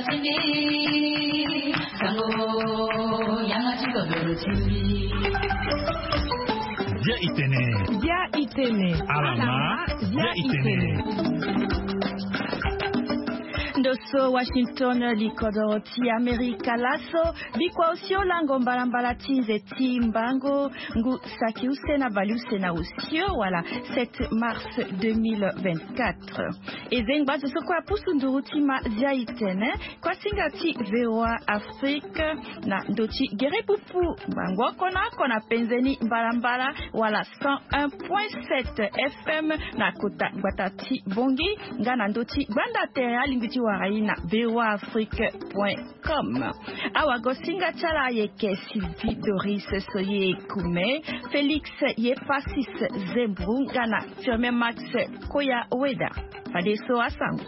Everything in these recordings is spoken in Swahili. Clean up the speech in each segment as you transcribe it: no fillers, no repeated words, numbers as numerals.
sini sango yanga chiko dorochi Dia itene alama dia itene Ndoso Washington likodoroti Amerika laso bikwaosio lango mbalambala tinze timbango ngu sakiuse na baluse na usio wala 7 mars 2024 ezengbazo sokwa pusunduruti ma ziaitene kwa singati VOA Afrique na ndochi gerepupu bango kona penzeni mbalambala wala 101.7 FM na kota batati bongi ngana ndochi banda terea lingiti waraina voaafrique.com awa gosinga chala yeke Sylvie Doris Soye Kume Félix Yepasis Zembru ngana Firme Max Koya Weda Fadeso asango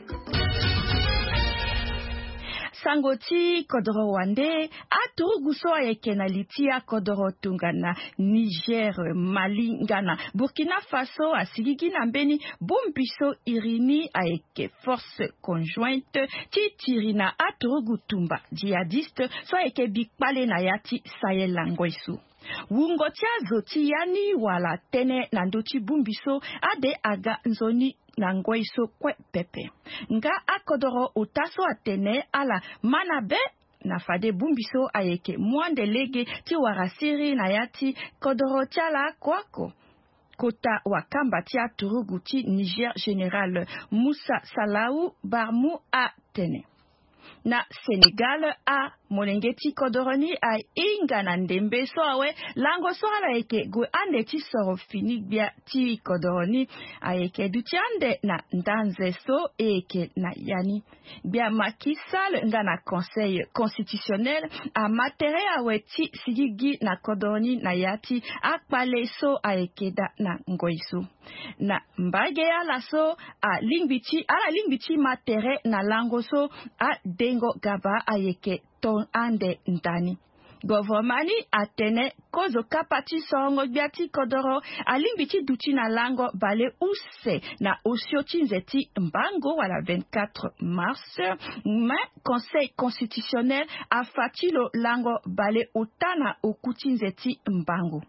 Sangoti kodoro wande aturuguso ayeke na litia kodoro tungana Niger, Mali, Ghana, Burkina Faso asigigi na mbeni bombiso irini ayeke force conjointe titiri na aturugutumba jihadiste so ayeke bikpale na yati Sahel langwesu. Wungotia zoti yani wala tene na ndochi bumbiso ade aga nzoni na ngweiso kwe pepe. Nga akodoro utaso atene ala manabe na fade bumbiso ayeke mwande lege ti warasiri na yati kodoro tiala kwako. Kota wakamba tia turuguti Niger General Moussa Salaou Barmou atene. Na Senegal a molengeti kodoroni a inga na ndembe so awe lango so ala eke go ande ti soro fini bia ti kodoroni a eke duti ande na ndanze so eke na yani bia makisal nga na conseil constitutionnel a matere awe ti sigigi na kodoroni na yati akpale so a eke da na ngoisu na mbage ala so a lingbiti matere na lango so a dengo gaba a eke ton ande ndani. Govomani atene kozo kapati songo biati kodoro alimbiti duti na lango bale use na osioti nzeti mbango wala 24 mars mais conseil constitutionnel a fatilo lango bale utana okuti nzeti mbango.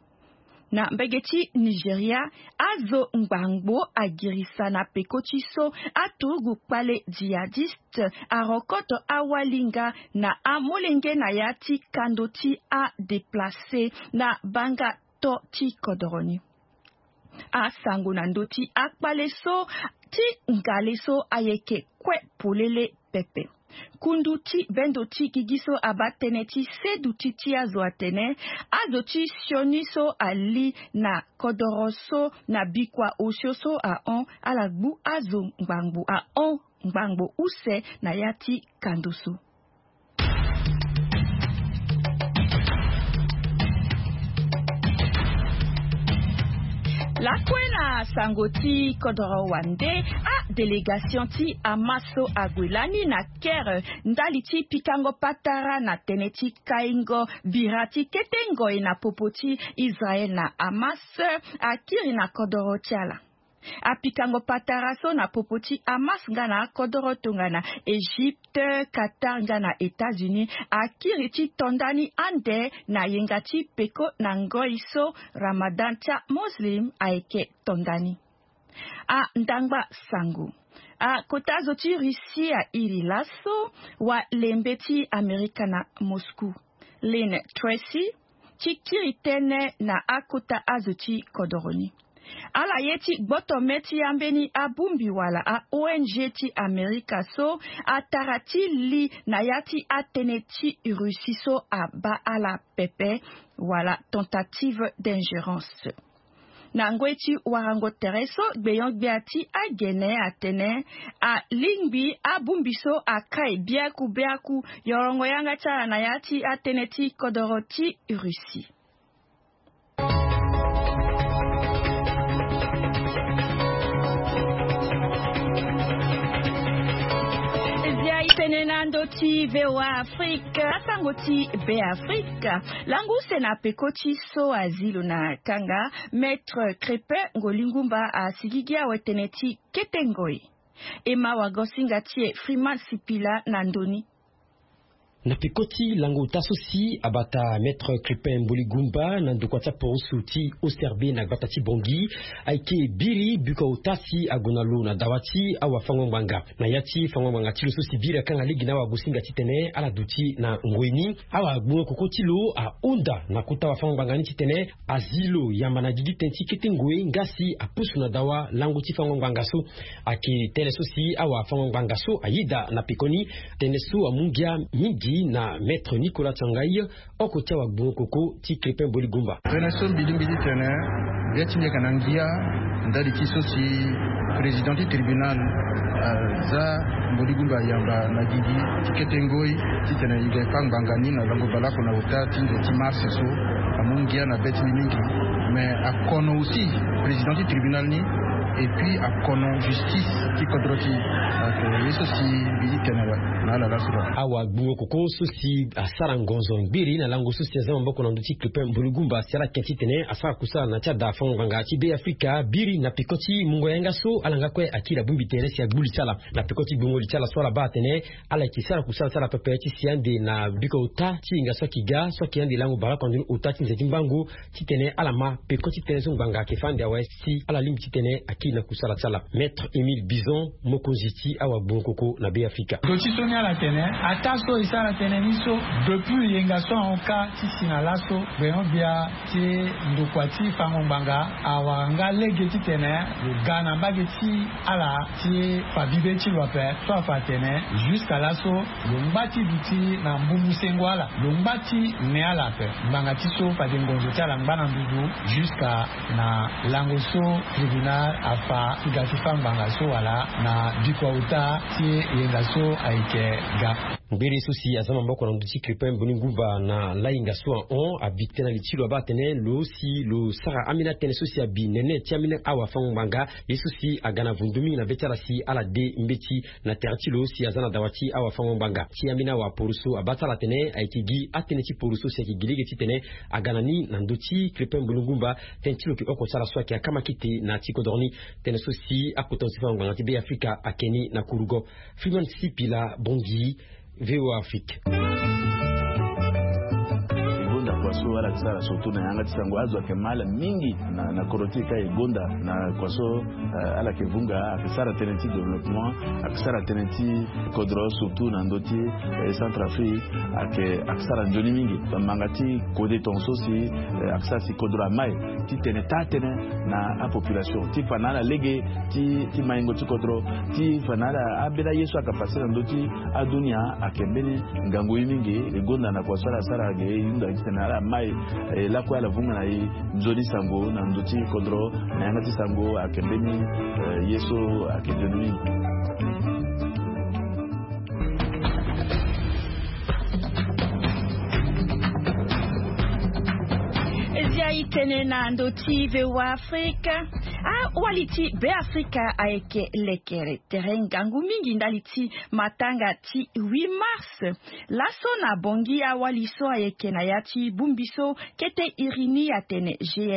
Na mbegeti Nigeria azo mbangbo agirisa na pekochiso aturugu pale jihadiste arokoto awalinga na amolenge na yati kandoti a deplase na banga to ti kodoroni. A sangu na ndoti akpale so ti ngale so ayeke kwe pulele pepe. Kunduti bendoti gigiso abateneti seduti ti azo atene azoti sioniso ali na kodoroso na bikwa osioso a on alagbu azo mbangbo a on mbangbo use na yati kandoso. La kwena sangoti kodoro wande a delegation ti amaso agwilani na ker ndali ti pikango patara na teneti kaingo birati ketengo na popoti Israel na Hamas akiri na kodoro tiala. A pikango pataraso na popoti Hamas ngana kodoro tungana Egypte, Qatar ngana États-Unis akiriti tondani ande na yengati peko na ngoiso Ramadan cha Muslim aike tondani. A ndangba sangu. A kotazo ti Russie a irilaso wa lembeti Amerika na Moscou. Lynn Tracy chikiritene na akota azuti kodoroni. Ala yeti botometi ambeni abumbi wala a ONG ti Amerika so atarati li na yati ateneti Rusiso aba ala pepe wala tentative d'ingérence. Nangweti warango tereso gbeyon biati agene atene a lingbi abumbiso akai biaku yorongo yanga chala na yati ateneti kodoroti Rusi. Tenenando ti VOA Afrique, asangoti Be Afrique. Langu sena pekochi so azilo na kanga, Maître Crepe ngolingumba a sigigia weteneti ketengoi. Emma Wagosinga tie Freeman Sipila Nandoni. Na pikoti lango tasosi abata maître Crépin Mboligumba na ndukwata porusuti oserbe na batati bongi aike biri buka utasi agonalo na dawati awa fangongwanga na yati fangongwanga tilo sosi biri kanga ligi na wagosinga titene ala duti na ngweni awa bungo kokotilo a onda na kuta wa fangongwanga ni titene azilo yamana gigi tenti ketengwe ngasi apusu na dawa lango ti fangongwanga so ake tele sosi awa fangongwanga so ayida na pikoni tenesu amungia mingi na maître Nicolas Tsangai okotia wa Koko ti Crépin Mboligumba. Renason bidimbidi tene viatinye kanangia ndali kisosi président du tribunal za Mboligumba yamba na gigi tiketengoi titene ile fangangani na lango balako na utati ti mars so amungia na beti mingi mais akono aussi président du tribunal ni et puis akono justice qui kodroti yeso si bilitene na la lasura awa bungo koko sosi asara ngonzo mbiri na lango sosi zama mboko na nduti Crépin Mboligumba sera kenti tene asara kusala na chada fonganga ti be Afrika biri na pikoti mungo yanga so alanga kwe akira bumbi tere si agbuli chala na pikoti bungo li chala swala ba tene ala ki sara kusala sala pepe ti siande na biko uta ti nga so kiga so kiande lango bara kondu uta ti nzeti mbangu ti tene ala ma pikoti tene so nganga ke fande awa si ala lim ti tene akina kusala chala maître Émile Bison mokoziti awa bungo koko na be Afrika la tene ataso isala tene niso depuis yengaso onka tisina laso bia ti ndokwati fangombanga awanga legeti tene Ghana bageti ala ti fabibe ti lope so fa tene jusqu'à laso lombati biti na mbumu sengwala lombati ne ala pe mbanga ti so pa dengonzo ti ala mbana ndudu jusqu'à na langoso tribunal afa igati fangbanga so wala na bikouta ti yengaso aike mbiri susi azama mboko na nduti Crépin Mboligumba na lainga soa on habite na litilo abatene lo si lo sara amina tene susi abi nene ti amina awa fangmbanga yesusi agana vundumi na betara si ala de mbeti na tertilo si azana dawati awa fangmbanga ti amina wa poruso abatala tene aikigi atene ti poruso si akigilege ti tene agana ni na nduti Crépin Mboligumba tentilo ki oko sara soa ki akama kite na ti kodorni tene susi akoton si fangmbanga ti be Afrika akeni na kurugo Freeman Sipila bongi VOA Afrique. Kwaso ala tsara soto na yanga tsango azwa kemala mingi na korotika igonda na kwaso ala kevunga akisara tenenti development akisara tenenti kodro surtout na ndoti Centrafrique akisara njoni mingi bamangati kode tonso si akisara si kodro mai ti tene tatene na a population ti fanala lege ti maingo ti kodro ti fanala abeda yesu akapasira ndoti adunia akembeni ngango mingi igonda na kwaso ala sara ge yunda tena mai la kwa la vunga na nzoni sango na nduti kodro na yangati sango akembeni yeso akendeni itene na ndoti VOA Afrika waliti be Afrika aeke lekere terengangu mingi ndaliti matanga ti 8 mars laso na bongi waliso aeke na yati bumbiso kete irini atene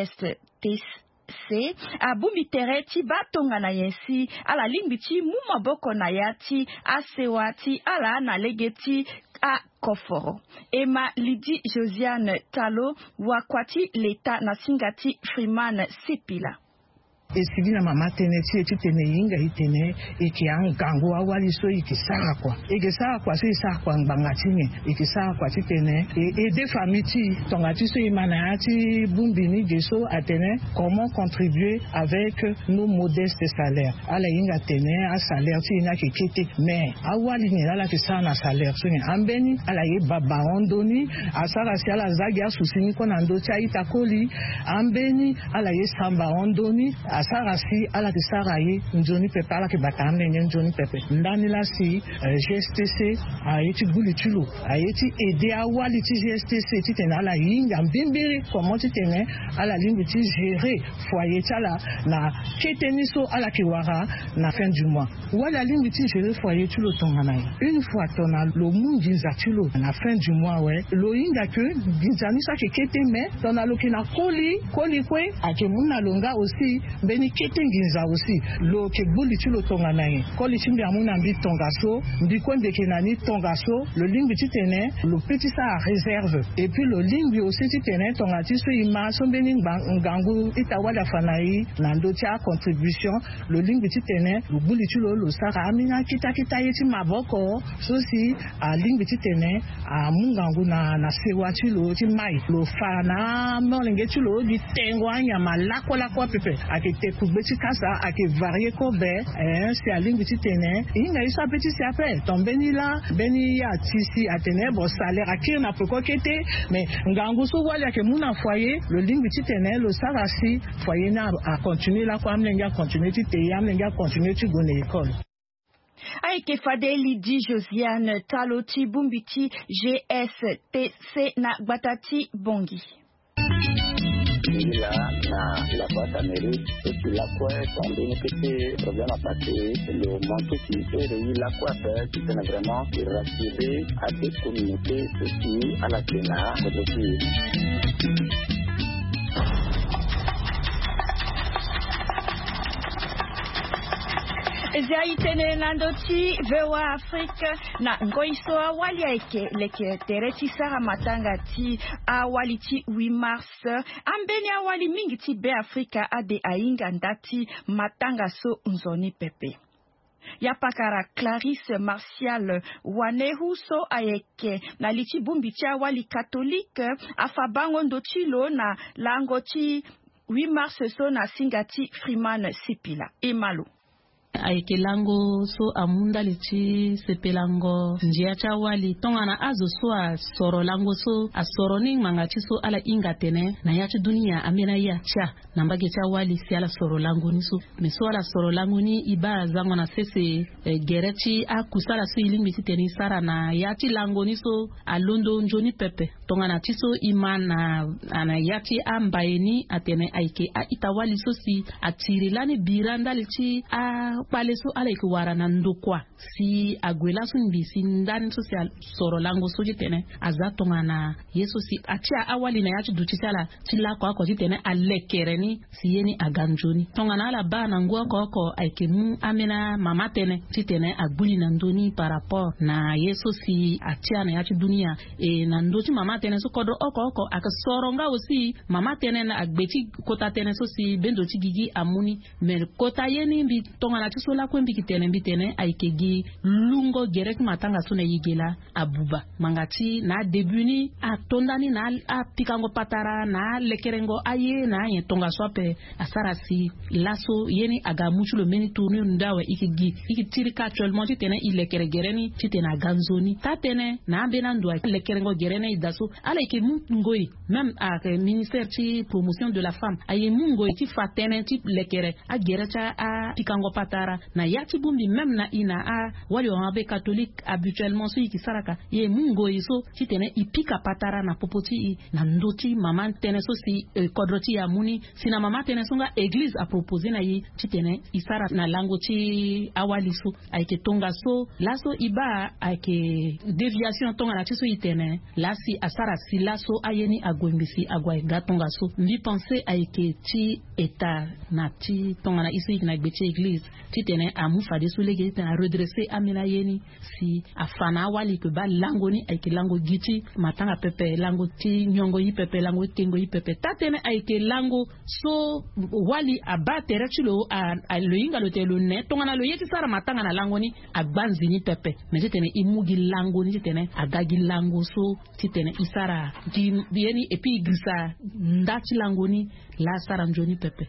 GSTC abumbi tere ti batonga na yensi ala limbi ti mumaboko na yati asewati ala na legeti a Koforo. Emma Lydie Josiane Talo wakwati leta na singati Freeman Sipila. Esivina mama tene ti tene yinga hitene iki gangu awali so iki sara kwa so isa kwa nbangatini iki sara kwa tene et des familles tongati so imana ati bumbini geso atene comment contribuer avec nos modestes salaires ala yinga tene a salaire ti ina kete mais awali ni ala ki sana salaire so ni ambeni ala ye baba ondoni asara si ala zagi asusini kona ndo cha itakoli ambeni ala ye samba ondoni asara si ala kisara ye njoni pepe ala kibatane njoni pepe ndani la si GSTC ayeti gulichulo ayeti ede awali ti GSTC ti tena ala yinga mbimbiri comment ti tene ala lingi ti gérer foyer tala na keteniso ala kiwara na fin du mois wala lingi ti gérer foyer tulo tongana une fois tona lo mungi zatulo na fin du mois ouais lo yinga que binzani sa ke kete mais tona lo kina koli kwe ake munna longa aussi tombeni ketenginza aussi lo kebuli chulo tonga naye koli chimbi amuna mbi tongaso mbi konde kenani tongaso le lingbi titene le petit ça à réserve et puis le lingbi aussi titene tonga tiso ima sombeni ngangu itawala fanai nando tia contribution le lingbi titene le buli chulo lo sara amina kita yeti maboko sosi a lingbi titene a mungangu na sewa chulo ti mai lo fana molenge chulo di tengwa nyama la kwa pepe akete kubeti kasa ake varié ko be c'est a lingbi titene inga isa petit c'est après tombeni la beni ya tisi atene bo salaire akina poko kete mais ngangu so wali ake muna foyer le lingbi titene lo sarasi foyer na a continuer la kwa mlenga continuer ti te yamlenga continuer ti gone école. Aike Fadeli di Josiane Taloti Bumbiti GSTC na Batati Bongi. Là, la boîte amérique, et puis la quoi, quand on a fait problème à passer, le manteau qui est la quoi faire, c'est vraiment rassurer à des communautés aussi à la Sénat, Zaitene nandoti vewa Afrika na ngoiso awali aike leke tereti sara matanga ti awali ti 8 mars ambeni awali mingi ti be Afrika ade ainga ndati matanga so nzoni pepe. Yapakara Clarisse Martial Wanehu so ayeke na liti bumbi ti awali catholique afabango ndotilo na lango ti 8 mars so na singati Freeman Sipila Emalo. Aike lango so amunda lichi sepelango njia cha wali tongana azo so a soro lango so a soro ning mangati so ala ingatene na yachi dunia amena ya cha nambage cha wali si ala soro lango ni so meso ala soro lango ni iba zango na sese gerechi a kusala so ilingi titeni sara na yachi lango ni so a londo njoni pepe tongana tiso imana ana yachi ambaeni atene aike a itawali so si atirilani biranda lichi a pale so ala ki wara na ndokwa si agwela so mbisi ndani so si soro lango so jitene azatonga na yeso si atia awali na yachi dutisala tila kwa jitene alekereni si yeni aganjoni tonga na ala ba na ngwa ko aike mu amena mama tene titene agbuli na ndoni par rapport na yeso si atia na yachi dunia e na ndoti mama tene so kodro oko aka soronga aussi mama tene na agbeti kota tene so si bendo tigigi amuni mer kota yeni mbi tonga na so la kwembi kitene mbitene aikegi lungo gerek matanga suna yigela abuba mangati na debuni a tondani na a pikango patara na lekerengo aye na yen tonga sope asarasi laso yeni aga muchulo meni tourner ndawe iki tirika actuellement titene ilekere gereni titena ganzoni tatene na bena ndwa lekerengo gerene idaso ala ke mungoi même à ministère ti promotion de la femme aye mungoi ti fatene ti lekere a gerecha a pikango patara na yati bumbi même na ina a wali wabe catholique habituellement so yiki saraka ye mungo iso titene ipika patara na popoti na ndoti mama tene so si kodroti ya muni sina mama tene songa église a proposé na yi titene isara na lango ti awali so aike tonga so laso iba aike déviation tonga na tiso itene lasi asara si laso ayeni agwembisi agwa gatonga so mbi penser aike ti eta na ti tonga na iso na gbeti église titene amu fade sulege tena redresser amina yeni si afana wali ke ba langoni aike lango giti matanga pepe lango ti nyongo yi pepe lango tengo yi pepe tatene aike lango so wali abate rechulo a lo inga lo telo ne tongana lo yeti sara matanga na lango ni agbanzi ni pepe me titene imugi lango ni titene agagi lango so titene isara di yeni epi grisa ndati lango ni la sara njoni pepe.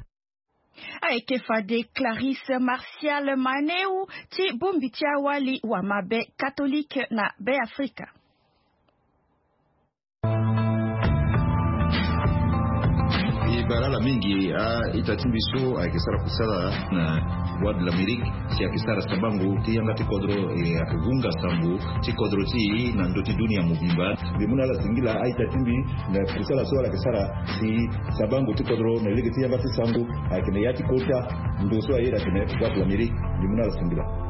Aike Fade Clarisse Martial Maneu ti bumbi ti awali wa mabe catholique na be Afrika. Barala mingi itatimbiso akisara kusala na wad l'Amérique si akisara sabangu ti yangati kodro akuvunga sambu ti kodro ti na ndoti dunia mubimba bimuna la singila itatimbi na kusala so akisara si sabangu ti kodro na ligi ti yangati sambu akine yati kota ndoso ayira kine wad l'Amérique bimuna la singila.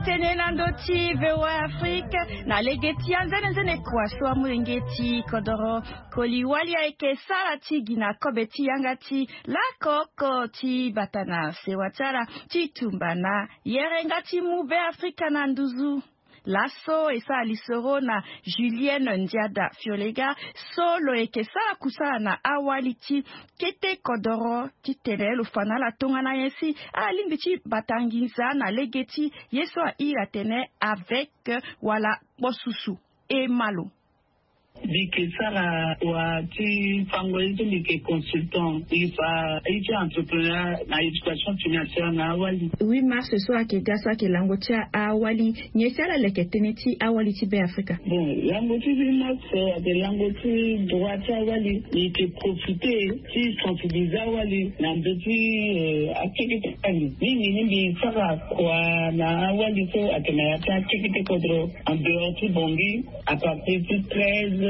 itene nandoti VOA Afrique na legeti anzene kwa so mulengeti kodoro koliwali eke salati gina kobeti yangati la koko ti batana sewatara ti tumbana yerengati mube Afrika na nduzu Lasso esa alisoro na Julienne Ndiada Fiolega solo ekesa kusala na awaliti kete kodoro titele lufana la tonga na yesi alimbichi batangiza na legeti yeso a iratene avec wala bosusu e malo. Dike sara wa ti fango ezo dike consultant ifa iti entrepreneur na education financière na awali. 8 mars so akegasa ke langotia awali nyesala leketeneti awali ti be Afrika. Bon, langoti 8 mars de langoti droit awali ni te profiter ti sensibiliser awali na ndoti activité ani. Ni bi sara kwa na awali so atena ta activité kodro en dehors ti bongi à partir du 13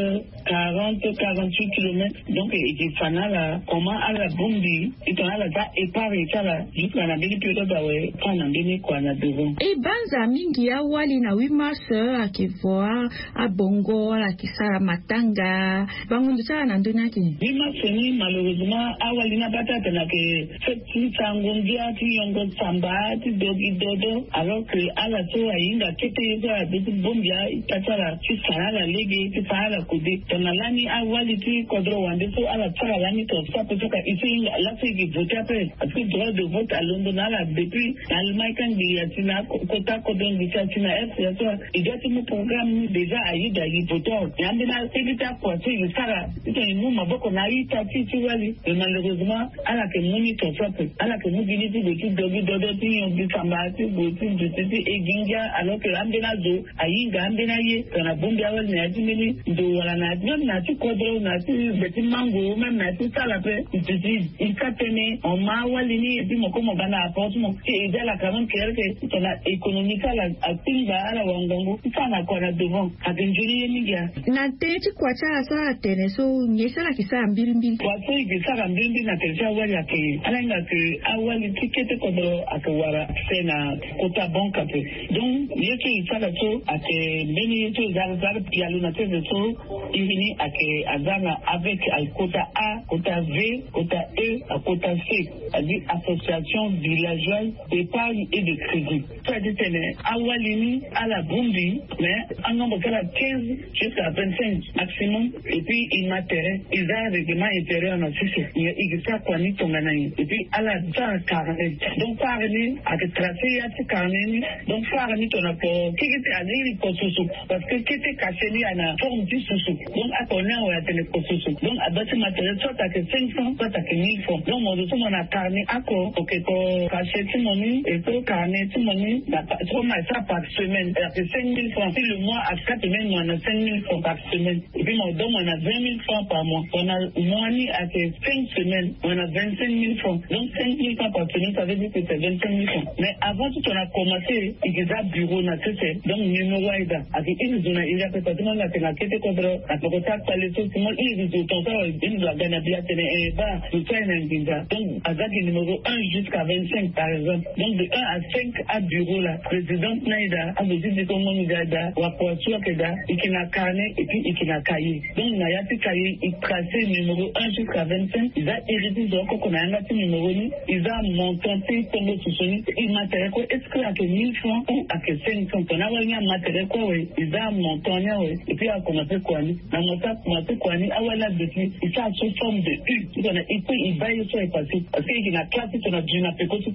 40-48 km. Donc, il dit fanala, comment à la bombi, il t'en a la ta épare, ça là, jusqu'à la béni plutôt d'avoir, quand on a béni quoi, on a devant. Et banza mingi ya wali na 8 mars, akivoa, a bongo, a kisara matanga, bangundu sa na nduna ki. 8 mars, ni malheureusement, a wali na batata na ke, feti sangundia, ti yongo samba, ti dogi dodo, alors que à la so a inga, kete yoga, a béni bombia, itatara, ti sanala lege, ti sanala kude. Tonalani awali ti kodro wande so ala tsara lani to sa pe ka ici la se qui voter après parce que droit de vote à Londres là depuis Allemagne quand il y a tina kota kodon di tina f ya so il doit être programme déjà aida yi voter yande na sekita kwa ti sara ite mu maboko na ita ti wali malheureusement ala ke muni to sa pe ala ke mu bini ti de ti dogi dodo ti yon bi samba ti go ti ti eginja alors que ambe na do ayinga ambe na ye na bombi awal na ti mini do wala na même na ti kodro na ti beti mango même na ti salape ti ikatene on ma wali ni di moko mo bana apporte mo ti idela kaman kerke to na économique la atinga ala wangongo sana kwa na devant atinjuri ni ya na teti kwa cha sa tene so nyesala kisa mbili kwa so ikisa mbili na telja wali ake alanga ke awali tikete kodro akawara sena kota banka pe donc yeto isala so ake beni yeto zar pialuna te so ini ake azana avec al quota A, quota V, quota E, à quota C, c'est-à-dire association villageoise d'épargne et de crédit. C'est-à-dire awalini à la bombi, mais un nombre de 15 jusqu'à 25 maximum, et puis immatériel, ils ont un règlement intérieur dans ce sens. Il y a quoi ni tonganaï. Et puis à la dans carnet. Donc parmi à te tracer à ce carnet, donc parmi ton apport, qui était à l'île parce que qui était caché à la forme du sous. Donc à ton nom à télécosus. Donc à bâtir matériel soit à 500, soit à 1000 francs. Donc mon dessus mon a carnet à quoi? Ok, pour cacher tout mon nid et pour carnet tout mon nid, trop mal ça par semaine. Ça fait 5000 francs. Si le mois à 4 semaines, on a 5000 francs par semaine. Et puis mon don, on a 20 000 francs par mois. On a mois à 5 semaines, on a 25 000 francs. Donc 5 000 francs par semaine, ça veut dire que c'est 25 000 francs. Mais avant tout, on a commencé, il y a un bureau, donc numéro aida. Avec une zone, il y a peut-être tout le monde a fait la quête contre la contact par les choses. Il y a des temps, il doit gagner bien, et bah, tout ça, il y a donc, avec le numéro 1 jusqu'à 25, par exemple. Donc, de 1 à 5 à bureau, la présidente Naïda, a besoin de comment il y a, ou à quoi tu as que da, il y a carnet, et puis il y a cahier. Donc, il y a un cahier, il tracé le numéro 1 jusqu'à 25, il a hérité de quoi qu'on a un numéro, il a monté, tombé sous son il matériel quoi, est-ce qu'il y a que 1000 francs ou à que 500? On a un matériel quoi, oui, il a monté, oui, et puis il a commencé quoi, dans mon tas, commencé quoi, ah ouais, là, depuis, il a sous forme de U, il va y sur passé, parce qu'il y a classe, on a dû n'appeler quoi,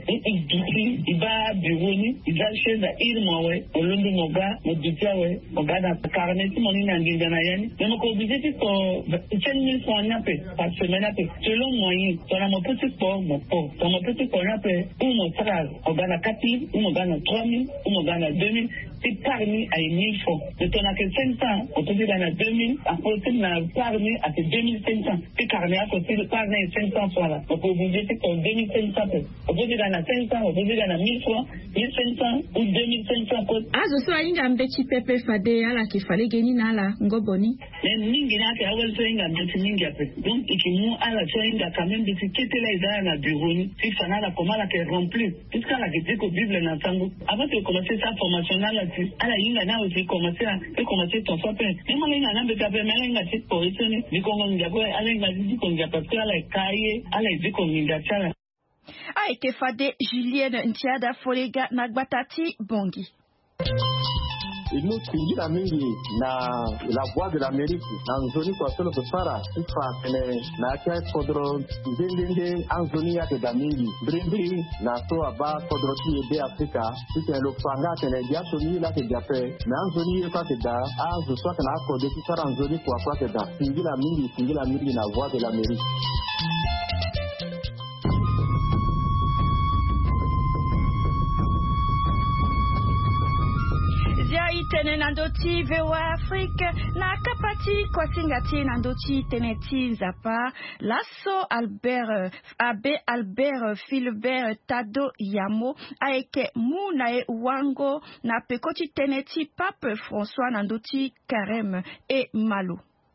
il va bureau, il va chez la île, moi, ouais, au long de mon gars, mon budget, ouais, mon gars, dans le carnet, mon île, en Guindanayenne, mais mon obligé, c'est qu'on 5 000 francs en appel, par semaine, selon moyen, dans mon petit port, mon port, dans mon petit port, ou mon frère, on gagne 4 000, ou mon gagne 3 000, ou mon gagne 2 000, ti parmi à 1000 francs. De ton à 500, on peut dire dans 2000, après tu n'as parmi à 2500. Tu carnet à côté de parmi 500 francs là. On peut obliger que ton 2500. On peut dire dans 500, on peut dire dans 1000 francs, 1500 ou 2500 pour. Azo so inga mbeti pepe fade ala kifale geni nala ngoboni. Mais mingi na ke awel so inga mbeti mingi ape. Donc ikimu ala so inga quand même mbeti ketela izana na bureau ni. Si fana la komala ke rempli. Puisqu'à la que Bible na sango. Avant de commencer sa formation là là-dessus, ala inga na aussi commencer ton sope. Même inga na mbeti ape mais inga c'est pour eso ni. Di kongo ngabo ala inga di kongo parce que ala kaye, ala di kongo ngachala. Aike fade Julienne Ntiada Folega Nagbatati Bongi. Nous la mingi na la voix de l'Amérique dans zone kwa solo kusara sifa na kia kodro zindinde en zone ya de mingi brindri na so aba kodro ti de Afrika site lo panga tene dia so ni la ke dia pe na en zone ya ka da a zo so kana ko de ti sara en zone kwa ka da singi la mingi na voix de l'Amérique. Tene nandoti vewa Afrique na kapati kwa singati nandoti teneti nzapa lasso Albert Philbert Tado Yamo aeke munae wango na pekoti teneti Pape François nandoti Karem e Malo.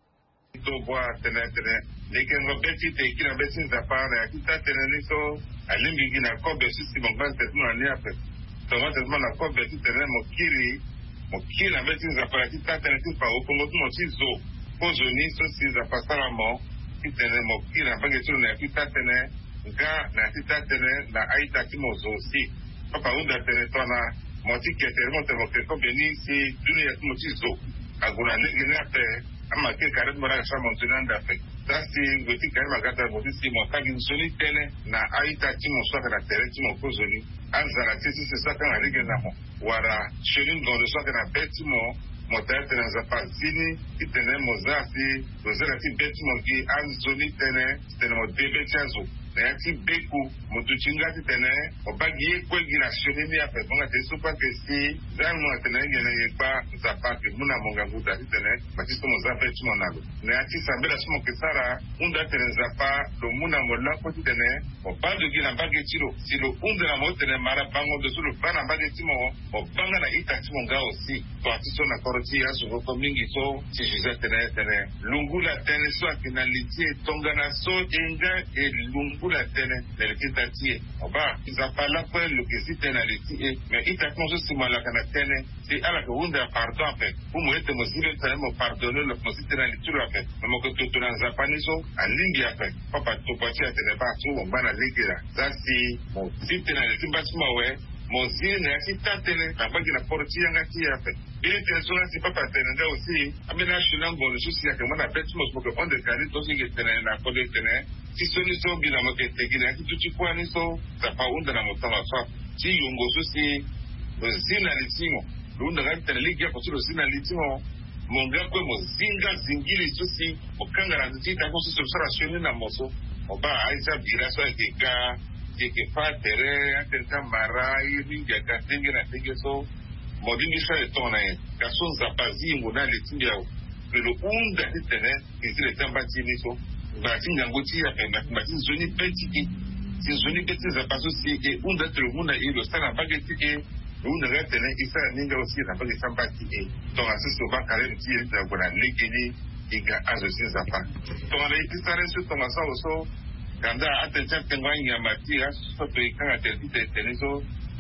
Toboa tene nekengo beti te kina beti nzapa na kita tene niso alimbi na kobe sisi mongban tetuna ni ape tomo tetuna na kobe tene mokiri Mokila beti nzapa ki tatene ti pa okongo tu mosi zo pozo ni so si nzapa salamo ki tene mokila bange tu na ki tatene nga na ki tatene na aita ki mozo si papa unda tene tona moti ketere monte mokeko beni si dunia tu mosi zo aguna ne ape ama ke kare mora sa montunanda fe tasi ngoti kare magata moti si motagi nsoni tene na aita ti moso ka tere ti mokozo ni anzara ti si sa ka na rige na mo wara shirin don so kana betimo motete na zapazini itene mozasi dozera ti betimo ki anzoni tene mo debetiazo na ti beku motuchinga ti tene obagi ekwegi na shirin ya pesonga te supa ke si zanmo tene ngene yekpa zapake muna monga buda ti tene batisto mozape timo nalo na ti sabela sumo kesara unda tene zapa do muna mola ko ti tene obando gina bagi tiro silo unda na mo tene mara bango do sulu bana bagi timo obanga na ita timo nga aussi to atiso na koroti ya so ko mingi so ti jiza tene lungula tene so akina litie tonga na so enga e lungula tene le kitati oba zapala ko lo kesi tene litie me ita konso simala kana tene si ala ko unda pardon pe umo ete mo zile tene mo pardonner le konsi tene lituro pe mo ko to na zapani so alingi ape papa to pati tene ba so bana ligera zasi mo sitena le timbasma we Mozile na si tatene abagi na porti yanga ti yape ile tensona si papa tene nga aussi amena shulango le susi yake mwana betmos mo ko onde kali to singe tene na kode tene si soni so bila mo ke tegina ki tuti kwani so tapa unda na motama so ti yongo susi zina litimo unda ga tene ligia ko so zina litimo monga ko mo zinga zingili susi okanga na ti ta ko so solution na moso oba aiza bira so ekega que fa tere atenta marai mingi akatengi na tenge so modingi sa etona e kaso zapazi ngona letingi au pero unda tene izile tamba tini so batinga ngoti ya pena batin zoni petiki si zoni peti zapazo si e unda trumuna ilo sana bageti e unda gatene isa ninga osi na bageti tamba ti e to asiso ba kare ti e da gona legeni iga azo si zapa to na itare so to masa so kanda attention tengwanya matia so pe kanga tete so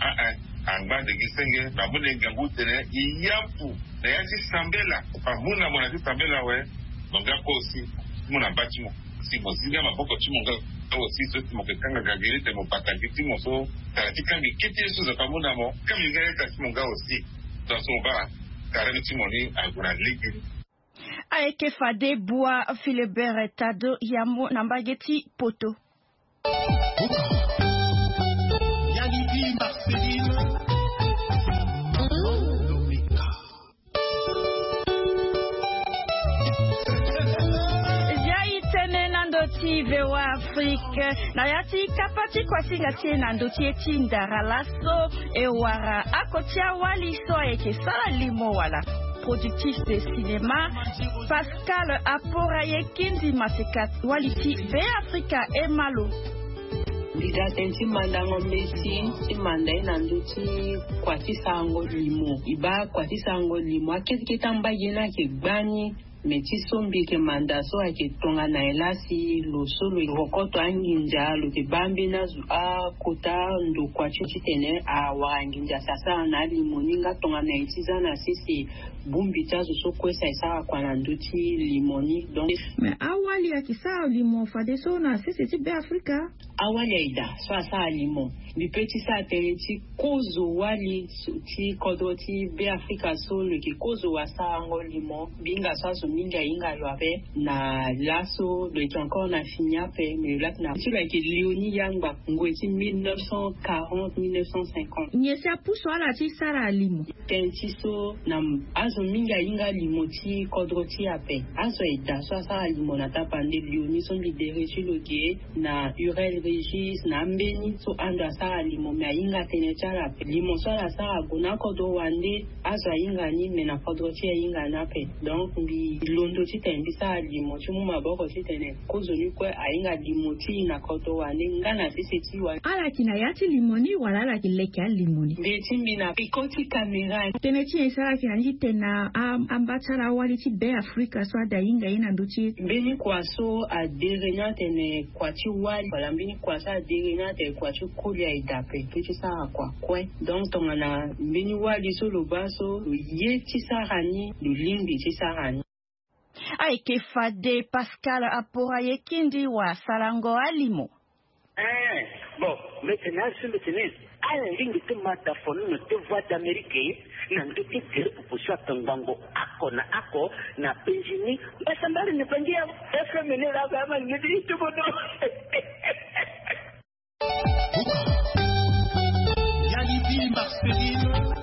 anga de gisenge babune ngangu tene iyapu na yati sambela pamuna mwana ti sambela we monga kosi muna batimo si mozinga maboko chimonga aussi so timo kanga gagere te mo pataki timo so tatika mi kiti so za pamuna mo kami ngare ta chimonga aussi dans son ba karemi timoni agura ligi Aeke fade bois Philbert Tado Yamo nambageti poto. Yannick Marceline. Yaitene nandoti VOA Afrique na yati kapati kwa singa tena ndotie tindara laso ewara akotia waliso eke sala limo wala productif de cinéma Pascal Aporaye Kindi Masekat waliti Be Africa Emalo Dida tenti mandango mbesi ti mandai nanduti kwati sango limo iba kwati sango limo aketi ketamba yena ke gbani meti sombi ke mandaso ake tonga na elasi lo solo rokoto anginja lo te bambi na a kota ndo kwati tene a wanginja sasa na limoninga tonga na itiza na sisi bumbi tazo so kwesa isa kwa nanduti limoni donc mais awali akisa limo fadeso na sisi ti Be Africa awali aida so asa limo bipeti sa tereti kozo wali ti kodoti Be Africa so le ki kozo wasa ngo limo binga so minga inga loabe na laso le ki encore na finia pe mais là na tu la ki Léonie Yangba ngweti 1940 1950 nyesa puso ala ti sara limo tenti so na azo minga inga limo ti kodoti ape azo ida so asa limo na tapande Léonie son lidere ti loge na Urel Régis na mbeni so anda sa limo me inga tenechara limo so la sa gona kodo wande azo inga ni me na kodoti inga na pe donc bi londo ti tembi sa limo ti mu maboko ti tene kozo ni kwa inga limo ti na kodo wande ngana sisi ti wa ala kina yati limoni wala ala kileka limoni be timbi na pikoti kamera tene ti sara kina ni tena ambatara wali ti Be Africa so ada inga ina nduti beni kwaso a derena tene kwati wali wala beni kwaso a derena te kwati kulia idape peti sa kwa kwe donc tongana beni wali so lo baso ye ti sarani lo limbi ti sarani aike fade Pascal Aporaye Kindi wa salango alimo bon maintenant sur le tennis à la ligne de mataphone de voix d'Amérique na nduti kile pupushwa tangango ako na penjini basa mbali ni pangia FM ni la kama ngidi tubono Yalibi Marceline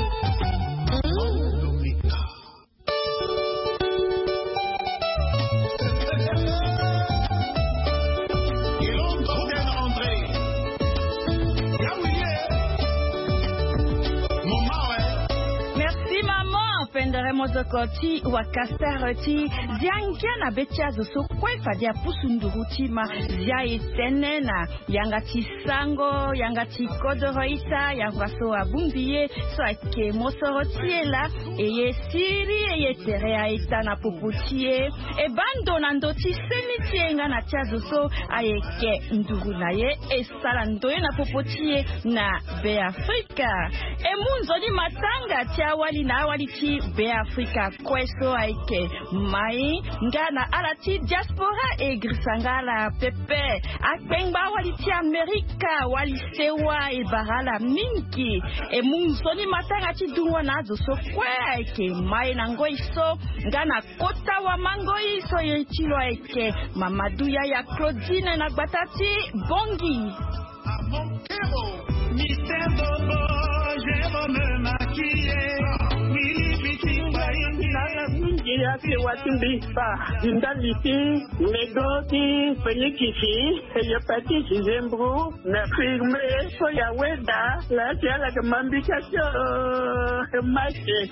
Mozokoti wa kastaroti ziangia na bechazo so kwefa dia pusunduruti ma zia etenena yangati sango yangati kodoroita yangaso abumbiye so ake mosorotiela eye siri eye terea etana popotie e bando na ndoti senitienga na chazo so ayeke nduru na ye esala ndoye na popotie na Be Africa e munzo ni matanga tia wali na wali ti Be Africa kweso aike mai ngana alati diaspora e grisangala pepe akengba wali ti Amerika wali sewa e barala mingi e munzoni matanga ti dungo nazo so kwe aike mai na ngoi so ngana kota wa mango iso ye chilo aike Mamadou ya Claudine na batati bongi mystère d'obo je vais me maquiller ya fi watimbi pa indaliti medoti fenikisi hepatitis zembru na firme so ya weda la tiala ke mambika cho mache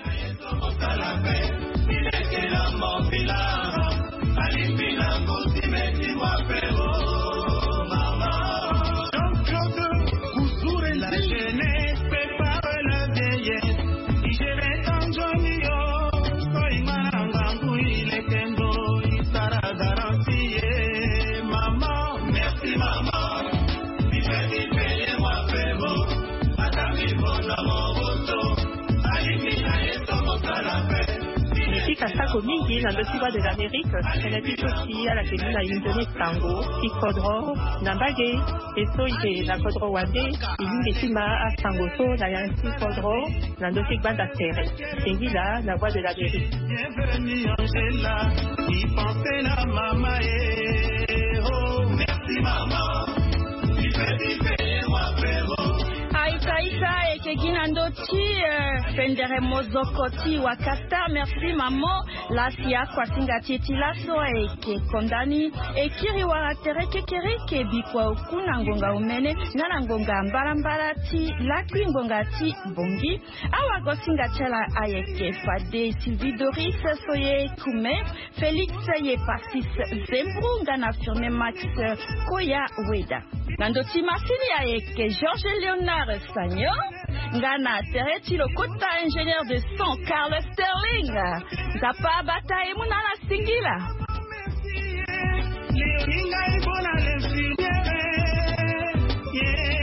la jeunesse prépare la vieillesse et je vais t'enjoyer Kasako mingi na dosiwa de l'Amérique, elle a dit aussi à la commune à une donnée tango, qui kodro, nambage, et so ite na kodro wade, et une des tima à tangoso, na yansi kodro, na dosi banda serre. C'est là la voix de l'Amérique. Bienvenue Angela, qui pensait la maman et oh, merci maman, tu fais du payer moi frérot. Aïssa Segina ndoti Fendere Mozokoti Wakata. Merci maman. La sia kwa singa titi la so eke kondani ekiri waratere kekere ke bikwa ukuna ngonga umene ngana ngonga mbara ti la ngonga ti bongi awa go singa chela ayeke fade Sylvie Doris soye kume Félix ye pasis Zembru ngana firme Max Koya Weda nandoti masini ayeke Georges Léonard Sagno ngana tereti lokota ingénieur de son Carl Sterling zapa bataye munala singila Leoninga ibona le